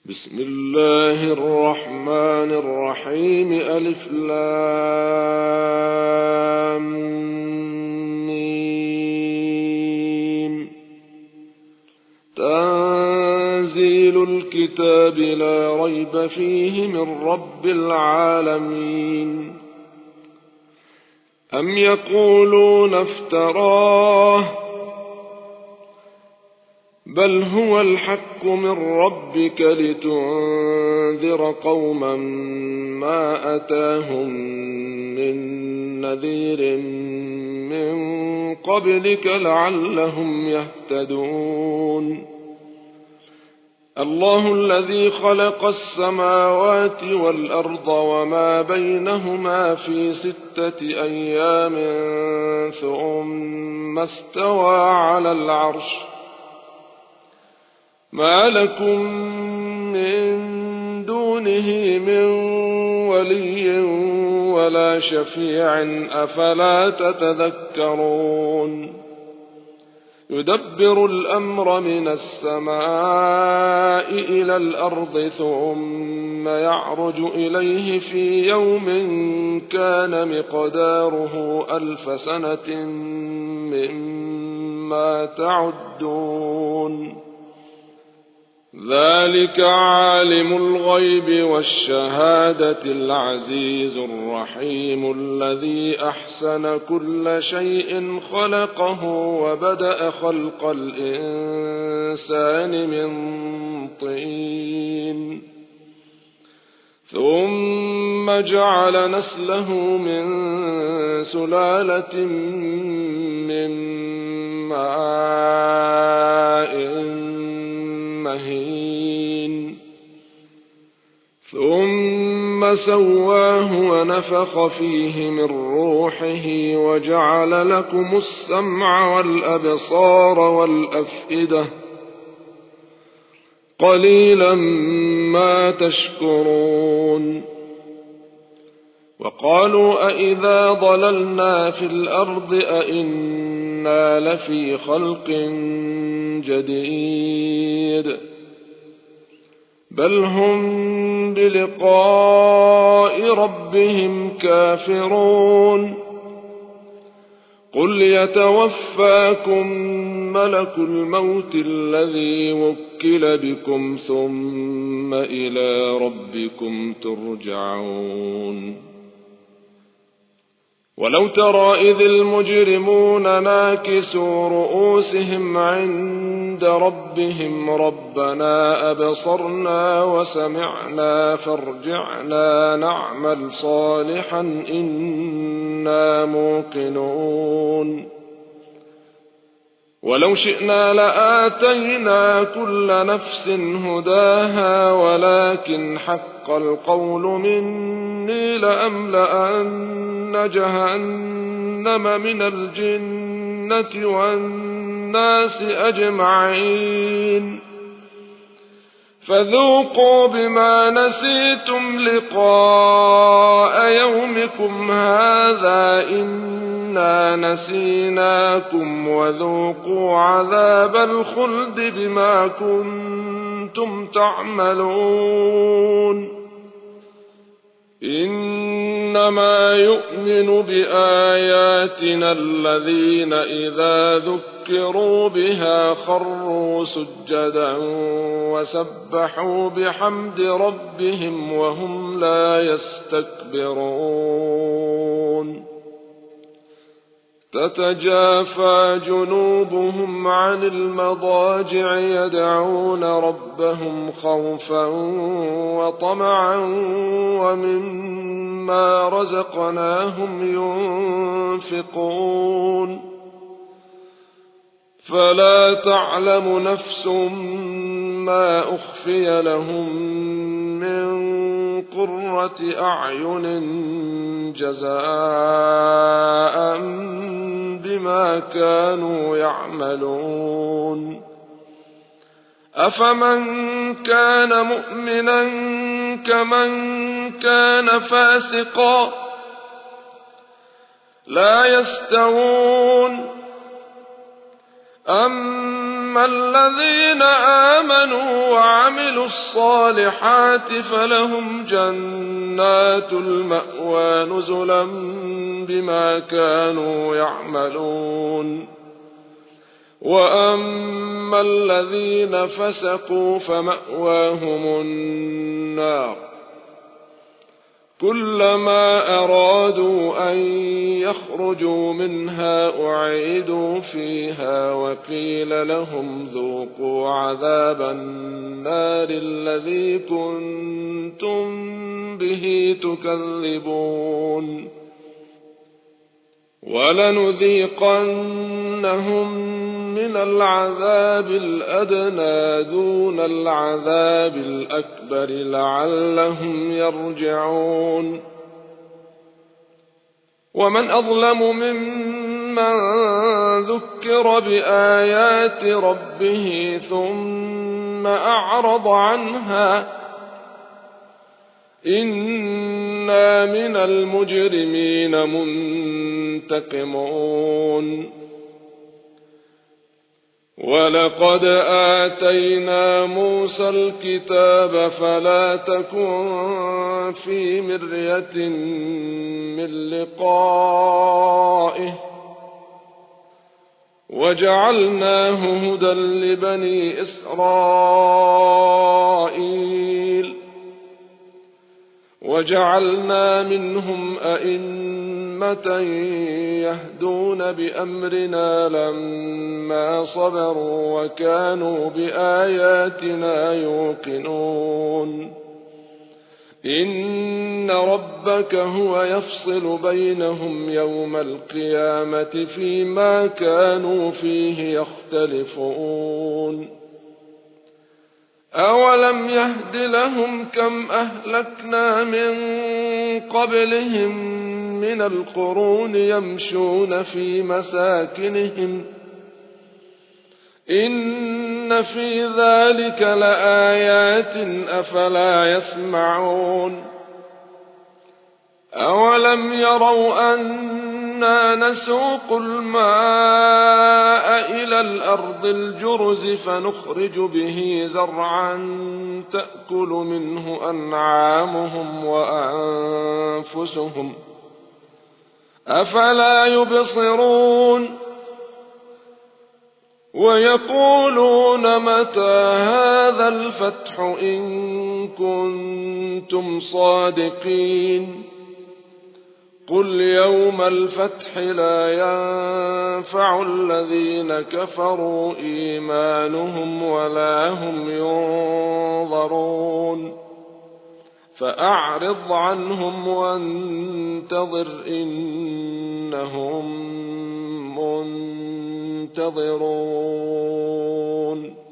بسم الله الرحمن الرحيم. ألف لام ميم. تنزيل الكتاب لا ريب فيه من رب العالمين. أم يقولون افتراه بل هو الحق من ربك لتنذر قوما ما أتاهم من نذير من قبلك لعلهم يهتدون. الله الذي خلق السماوات والأرض وما بينهما في 6 أيام ثم استوى على العرش. ما لكم من دونه من ولي ولا شفيع أفلا تتذكرون. يدبر الأمر من السماء إلى الأرض ثم يعرج إليه في يوم كان مقداره 1000 سنة مما تعدون. ذلك عالم الغيب والشهادة العزيز الرحيم الذي أحسن كل شيء خلقه وبدأ خلق الإنسان من طين ثم جعل نسله من سلالة من ماء مهين ثم سواه ونفخ فيه من روحه وجعل لكم السمع والأبصار والأفئدة قليلا ما تشكرون. وقالوا أإذا ضللنا في الأرض أإنا لفي خلق جديد بل هم بلقاء ربهم كافرون. قل يتوفاكم ملك الموت الذي وكل بكم ثم إلى ربكم ترجعون. ولو ترى إذ المجرمون ناكسوا رؤوسهم عند ربهم ربنا أبصرنا وسمعنا فارجعنا نعمل صالحا إنا موقنون. ولو شئنا لآتينا كل نفس هداها ولكن حق القول مني لأملأن جهنم من الجنة والناس أجمعين. فذوقوا بما نسيتم لقاء يومكم هذا إنا نسيناكم وذوقوا عذاب الخلد بما كنتم تعملون. إنما يؤمن بآياتنا الذين إذا ذكروا بها خروا سجدا وسبحوا بحمد ربهم وهم لا يستكبرون. تتجافى جنوبهم عن المضاجع يدعون ربهم خوفا وطمعا ومما رزقناهم ينفقون. فلا تعلم نفس ما أخفي لهم من قرة أعين جزاء بما كانوا يعملون. أفمن كان مؤمنا كمن كان فاسقا لا يستوون. أما فأما الذين آمنوا وعملوا الصالحات فلهم جنات المأوى نزلا بما كانوا يعملون وأما الذين فسقوا فمأواهم النار كلما أرادوا أن يخرجوا منها أعيدوا فيها وقيل لهم ذوقوا عذاب النار الذي كنتم به تكذبون ولنذيقنهم من العذاب الأدنى دون العذاب الأكبر لعلهم يرجعون ومن أظلم ممن ذكر بآيات ربه ثم أعرض عنها إنا من المجرمين منتقمون ولقد آتينا موسى الكتاب فلا تكن في مرية من لقائه وجعلناه هدى لبني إسرائيل وجعلنا منهم أئمة يهدون بأمرنا لما صبروا وكانوا بآياتنا يوقنون إن ربك هو يفصل بينهم يوم القيامة فيما كانوا فيه يختلفون أولم يهد لهم كم أهلكنا من قبلهم من القرون يمشون في مساكنهم إن في ذلك لآيات أفلا يسمعون أولم يروا أنا نسوق الماء إلى الأرض الجرز فنخرج به زرعا تأكل منه أنعامهم وأنفسهم أفلا يبصرون ويقولون متى هذا الفتح إن كنتم صادقين قل يوم الفتح لا ينفع الذين كفروا إيمانهم ولا هم ينظرون فأعرض عنهم وانتظر إنهم منتظرون